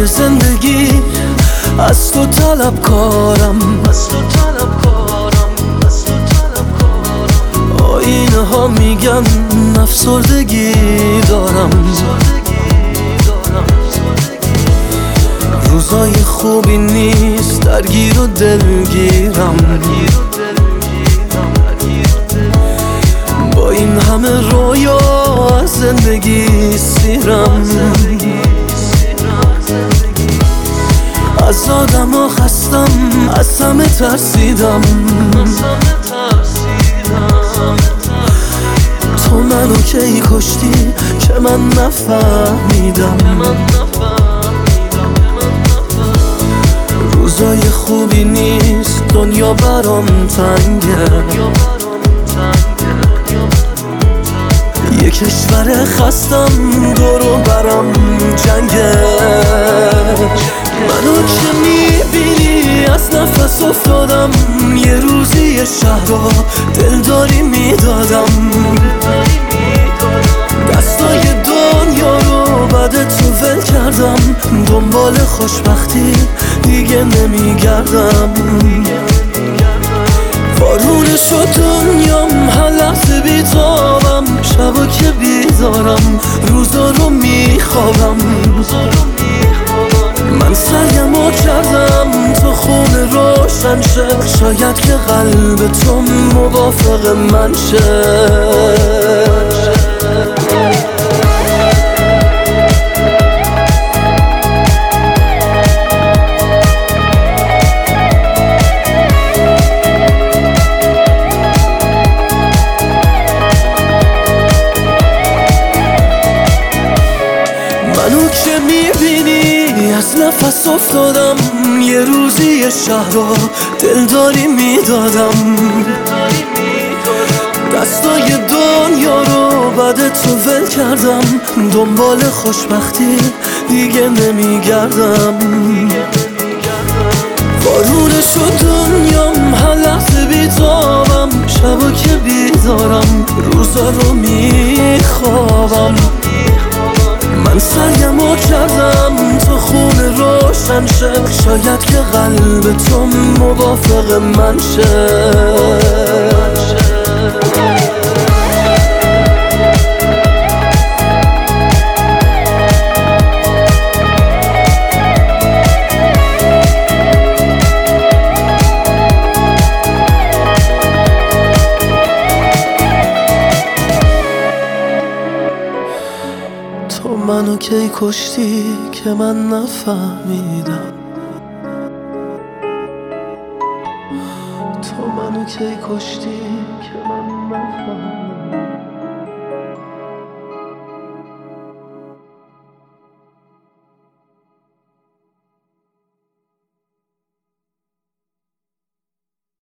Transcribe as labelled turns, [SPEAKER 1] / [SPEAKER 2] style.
[SPEAKER 1] توی زندگی از تو طلبکارم، آینه ها میگن افسردگی دارم، روزای خوبی نیست درگیر و دلگیرم، با این همه رویا از زندگی سیرم، از آدم ها خستم، از همه ترسیدم، تو منو کی کشتی که من نفهمیدم، روزای خوبی نیست دنیا برام تنگه، یه کشور خستم دورو برام جنگه، منو که میبینی از نفس افتادم، یه روزی یه شهر رو دلداری میدادم، دستای دنیا رو بعد تو ول کردم، دنبال خوشبختی دیگه نمیگردم، وارونه شد دنیام هر لحظه بیتابم، شبا که بیدارم روزا رو میخوابم، من سعیمو کردم تو خونه روشن شه، شاید که قلب تو موافق من شه. منو که میبینی از نفس افتادم، یه روزی یه شهر رو دلداری میدادم، دستای دنیا رو بعد تو ول کردم، دنبال خوشبختی دیگه نمیگردم، وارونه شد دنیام هر لحظه بیتابم، شبا که بیدارم روزا رو میخوابم، من سعیمو کردم تو خونه روشن شه، شاید که قلب تو موافق من شه. تو منو کی کشتی که من نفهمیدم، تو منو کی کشتی